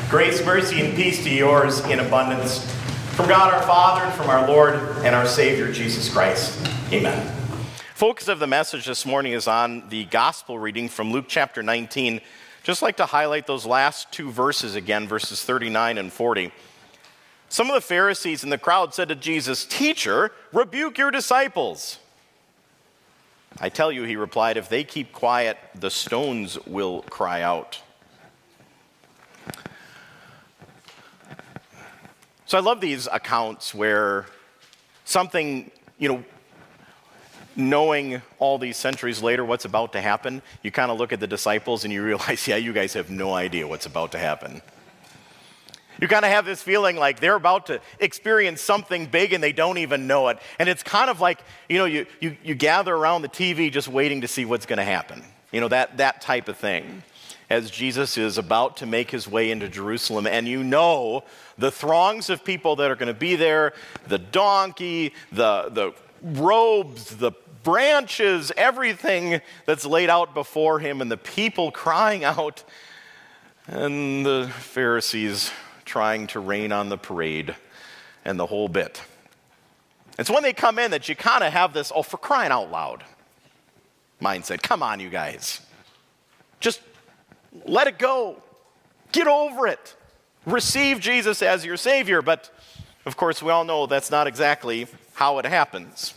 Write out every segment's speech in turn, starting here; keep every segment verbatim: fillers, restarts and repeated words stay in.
Grace, mercy, and peace to yours in abundance. From God our Father, and from our Lord and our Savior, Jesus Christ. Amen. Focus of the message this morning is on the gospel reading from Luke chapter nineteen. Just like to highlight those last two verses again, verses thirty-nine and forty. Some of the Pharisees in the crowd said to Jesus, "Teacher, rebuke your disciples." "I tell you," he replied, "if they keep quiet, the stones will cry out." So I love these accounts where something, you know, knowing all these centuries later what's about to happen, you kind of look at the disciples and you realize, yeah, you guys have no idea what's about to happen. You kind of have this feeling like they're about to experience something big and they don't even know it. And it's kind of like, you know, you, you, you gather around the T V just waiting to see what's going to happen. You know, that, that type of thing. As Jesus is about to make his way into Jerusalem, and you know the throngs of people that are going to be there, the donkey, the, the robes, the branches, everything that's laid out before him, and the people crying out, and the Pharisees trying to rain on the parade, and the whole bit. It's when they come in that you kind of have this, oh, for crying out loud mindset. Come on, you guys. Just let it go. Get over it. Receive Jesus as your Savior. But, of course, we all know that's not exactly how it happens.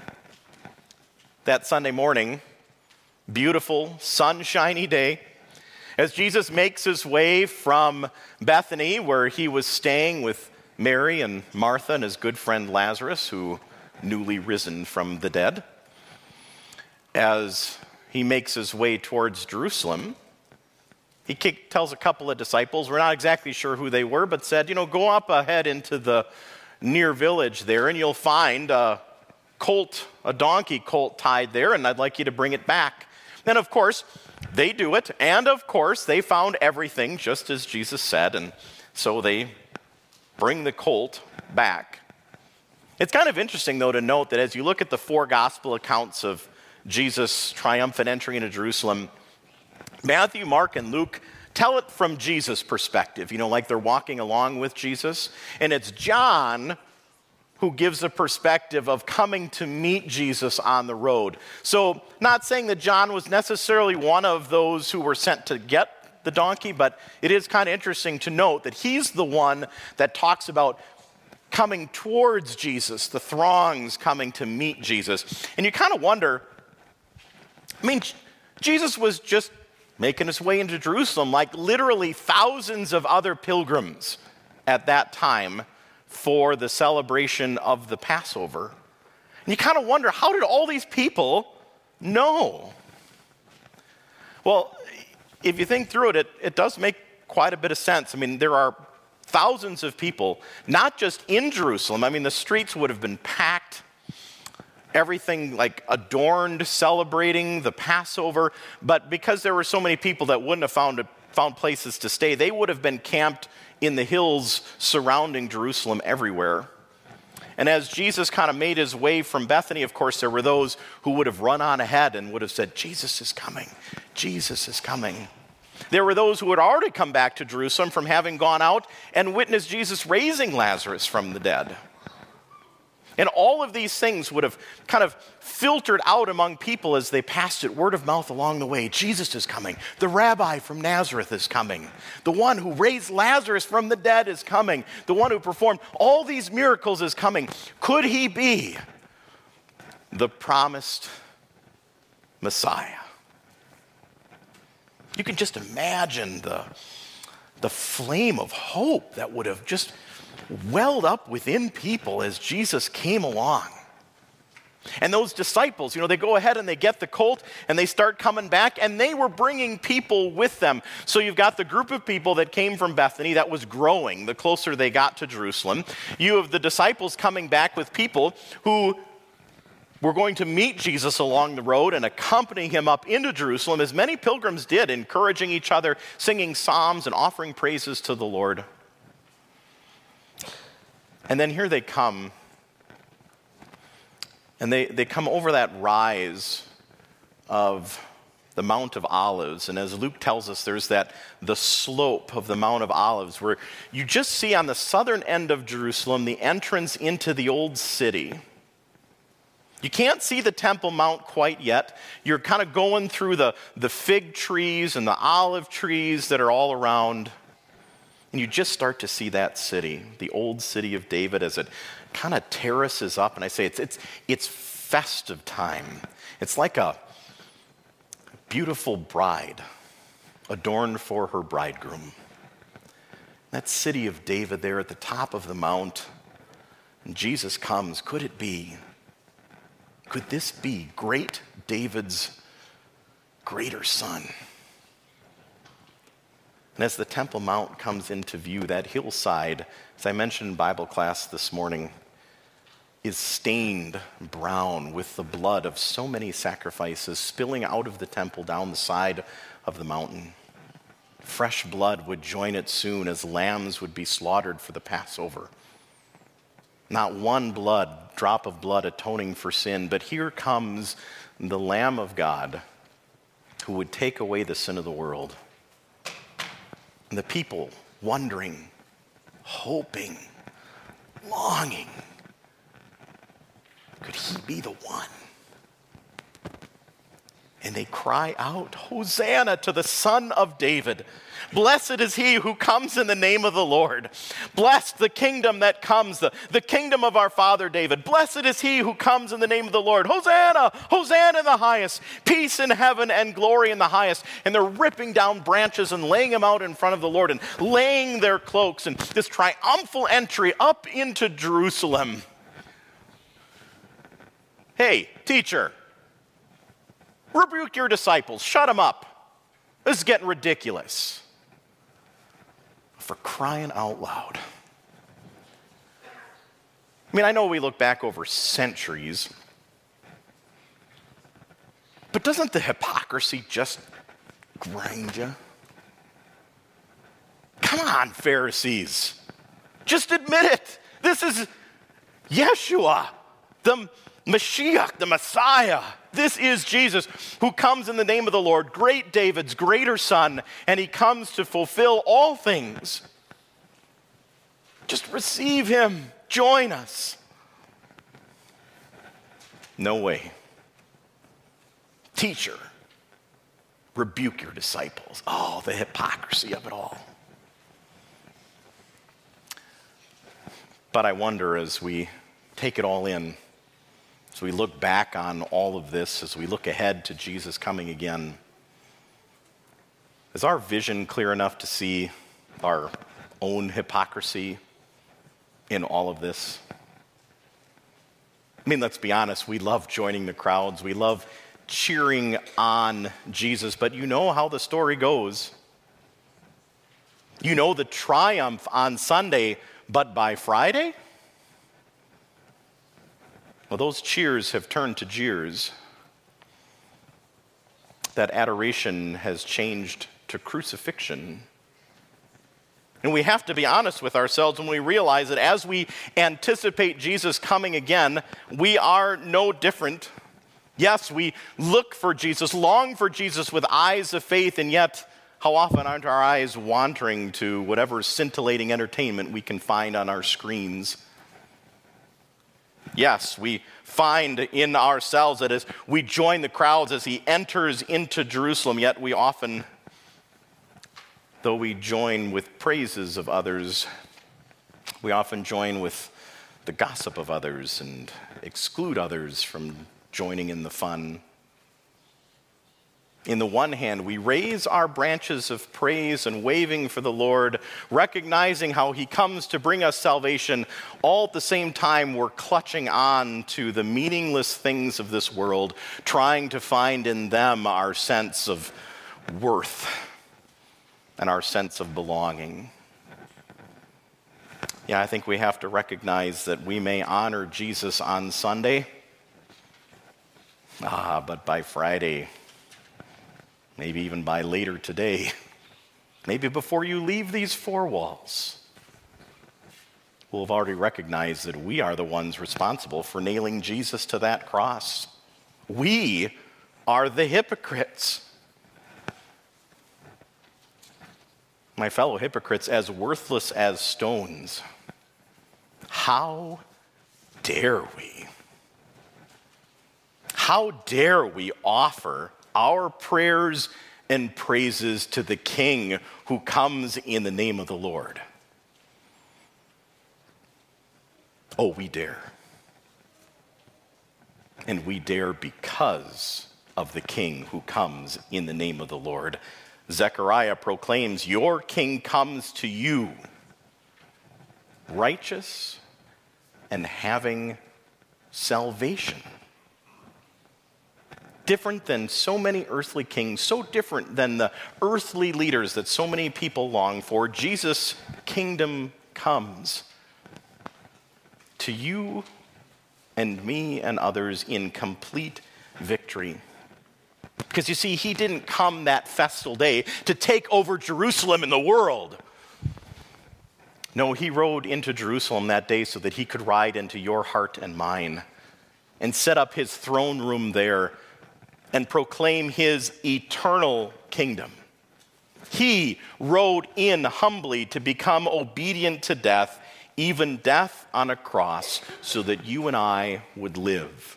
That Sunday morning, beautiful, sunshiny day, as Jesus makes his way from Bethany, where he was staying with Mary and Martha and his good friend Lazarus, who newly risen from the dead, as he makes his way towards Jerusalem, he tells a couple of disciples, we're not exactly sure who they were, but said, you know, go up ahead into the near village there and you'll find a colt, a donkey colt tied there, and I'd like you to bring it back. Then, of course, they do it, and of course, they found everything just as Jesus said, and so they bring the colt back. It's kind of interesting, though, to note that as you look at the four gospel accounts of Jesus' triumphant entry into Jerusalem, Matthew, Mark, and Luke tell it from Jesus' perspective, you know, like they're walking along with Jesus. And it's John who gives a perspective of coming to meet Jesus on the road. So, not saying that John was necessarily one of those who were sent to get the donkey, but it is kind of interesting to note that he's the one that talks about coming towards Jesus, the throngs coming to meet Jesus. And you kind of wonder, I mean, Jesus was just making his way into Jerusalem like literally thousands of other pilgrims at that time for the celebration of the Passover. And you kind of wonder, how did all these people know? Well, if you think through it, it, it does make quite a bit of sense. I mean, there are thousands of people, not just in Jerusalem. I mean, the streets would have been packed. Everything like adorned, celebrating the Passover. But because there were so many people that wouldn't have found, found places to stay, they would have been camped in the hills surrounding Jerusalem everywhere. And as Jesus kind of made his way from Bethany, of course, there were those who would have run on ahead and would have said, Jesus is coming, Jesus is coming. There were those who had already come back to Jerusalem from having gone out and witnessed Jesus raising Lazarus from the dead. And all of these things would have kind of filtered out among people as they passed it, word of mouth along the way. Jesus is coming. The rabbi from Nazareth is coming. The one who raised Lazarus from the dead is coming. The one who performed all these miracles is coming. Could he be the promised Messiah? You can just imagine the, the flame of hope that would have just welled up within people as Jesus came along. And those disciples, you know, they go ahead and they get the colt and they start coming back, and they were bringing people with them. So you've got the group of people that came from Bethany that was growing the closer they got to Jerusalem. You have the disciples coming back with people who were going to meet Jesus along the road and accompany him up into Jerusalem, as many pilgrims did, encouraging each other, singing psalms and offering praises to the Lord. And then here they come, and they, they come over that rise of the Mount of Olives. And as Luke tells us, there's that, the slope of the Mount of Olives, where you just see on the southern end of Jerusalem the entrance into the old city. You can't see the Temple Mount quite yet. You're kind of going through the, the fig trees and the olive trees that are all around. And you just start to see that city, the old city of David, as it kind of terraces up. And I say it's, it's, it's festive time. It's like a beautiful bride adorned for her bridegroom. That city of David there at the top of the mount. And Jesus comes. Could it be? Could this be great David's greater son? And as the Temple Mount comes into view, that hillside, as I mentioned in Bible class this morning, is stained brown with the blood of so many sacrifices spilling out of the temple down the side of the mountain. Fresh blood would join it soon as lambs would be slaughtered for the Passover. Not one blood, drop of blood atoning for sin, but here comes the Lamb of God who would take away the sin of the world. And the people wondering, hoping, longing, could he be the one? And they cry out, Hosanna to the Son of David. Blessed is he who comes in the name of the Lord. Blessed the kingdom that comes, the, the kingdom of our father David. Blessed is he who comes in the name of the Lord. Hosanna, Hosanna in the highest. Peace in heaven and glory in the highest. And they're ripping down branches and laying them out in front of the Lord and laying their cloaks and this triumphal entry up into Jerusalem. Hey, teacher, rebuke your disciples. Shut them up. This is getting ridiculous. For crying out loud. I mean, I know we look back over centuries, but doesn't the hypocrisy just grind you? Come on, Pharisees. Just admit it. This is Yeshua, the Mashiach, the Messiah. This is Jesus who comes in the name of the Lord, great David's greater son, and he comes to fulfill all things. Just receive him. Join us. No way. Teacher, rebuke your disciples. Oh, the hypocrisy of it all. But I wonder as we take it all in, as we look back on all of this, as we look ahead to Jesus coming again, is our vision clear enough to see our own hypocrisy in all of this? I mean, let's be honest, we love joining the crowds. We love cheering on Jesus, but you know how the story goes. You know the triumph on Sunday, but by Friday? Well, those cheers have turned to jeers. That adoration has changed to crucifixion. And we have to be honest with ourselves when we realize that as we anticipate Jesus coming again, we are no different. Yes, we look for Jesus, long for Jesus with eyes of faith, and yet how often aren't our eyes wandering to whatever scintillating entertainment we can find on our screens? Yes, we find in ourselves that as we join the crowds as he enters into Jerusalem, yet we often, though we join with praises of others, we often join with the gossip of others and exclude others from joining in the fun. In the one hand, we raise our branches of praise and waving for the Lord, recognizing how he comes to bring us salvation. All at the same time, we're clutching on to the meaningless things of this world, trying to find in them our sense of worth and our sense of belonging. Yeah, I think we have to recognize that we may honor Jesus on Sunday, ah, but by Friday, maybe even by later today, maybe before you leave these four walls, we'll have already recognized that we are the ones responsible for nailing Jesus to that cross. We are the hypocrites. my fellow hypocrites, as worthless as stones. How dare we? How dare we offer our prayers and praises to the King who comes in the name of the Lord? Oh, we dare. And we dare because of the King who comes in the name of the Lord. Zechariah proclaims, "Your King comes to you, righteous and having salvation." Different than so many earthly kings, so different than the earthly leaders that so many people long for, Jesus' kingdom comes to you and me and others in complete victory. Because you see, he didn't come that festal day to take over Jerusalem and the world. No, he rode into Jerusalem that day so that he could ride into your heart and mine and set up his throne room there and proclaim his eternal kingdom. He rode in humbly to become obedient to death, even death on a cross, so that you and I would live.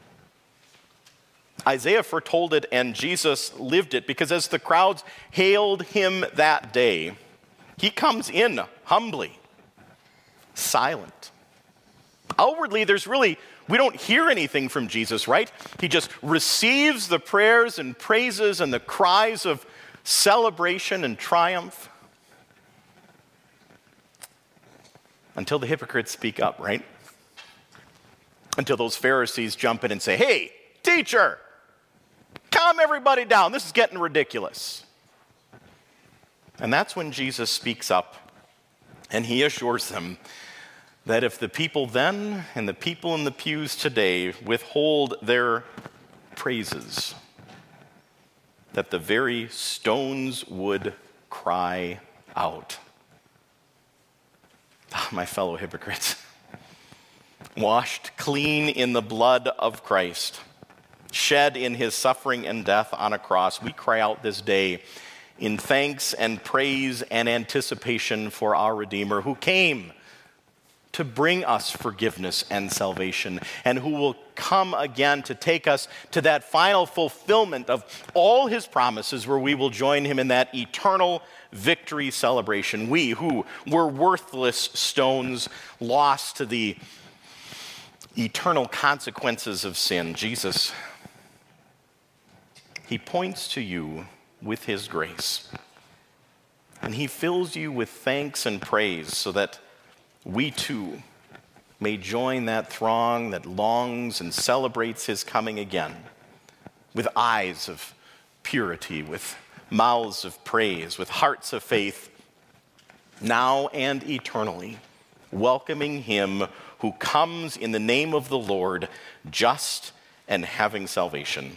Isaiah foretold it and Jesus lived it, because as the crowds hailed him that day, he comes in humbly, silent. Outwardly, there's really, we don't hear anything from Jesus, right? He just receives the prayers and praises and the cries of celebration and triumph until the hypocrites speak up, right? Until those Pharisees jump in and say, "Hey, teacher, calm everybody down. This is getting ridiculous." And that's when Jesus speaks up and he assures them that if the people then and the people in the pews today withhold their praises, that the very stones would cry out. Ah, my fellow hypocrites, washed clean in the blood of Christ, shed in his suffering and death on a cross, we cry out this day in thanks and praise and anticipation for our Redeemer, who came to bring us forgiveness and salvation, and who will come again to take us to that final fulfillment of all his promises, where we will join him in that eternal victory celebration. We who were worthless stones, lost to the eternal consequences of sin, Jesus, he points to you with his grace, and he fills you with thanks and praise so that we too may join that throng that longs and celebrates his coming again, with eyes of purity, with mouths of praise, with hearts of faith, now and eternally, welcoming him who comes in the name of the Lord, just and having salvation.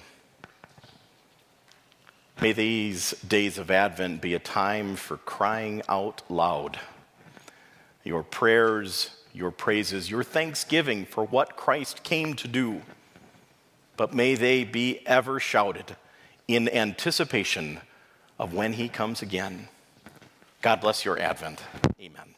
May these days of Advent be a time for crying out loud your prayers, your praises, your thanksgiving for what Christ came to do. But may they be ever shouted in anticipation of when he comes again. God bless your Advent. Amen.